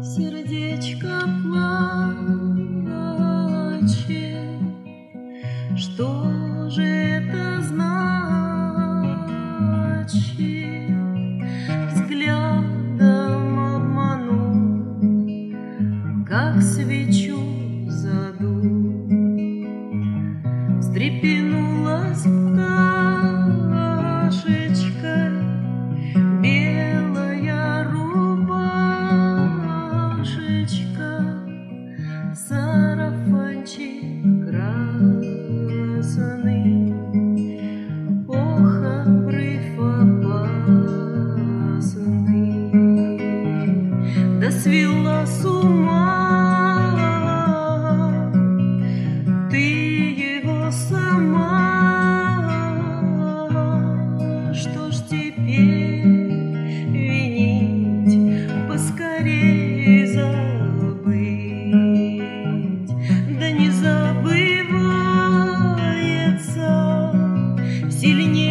сердечко плачет. Что же это значит? Взглядом обманул, как свечу задул. Встрепенулась пташечка, белая рубашечка, сарафанчик красный. Ох, обрыв опасный, да свела с ума сама. Что ж теперь винить, поскорей забыть? Да не забывается сильнее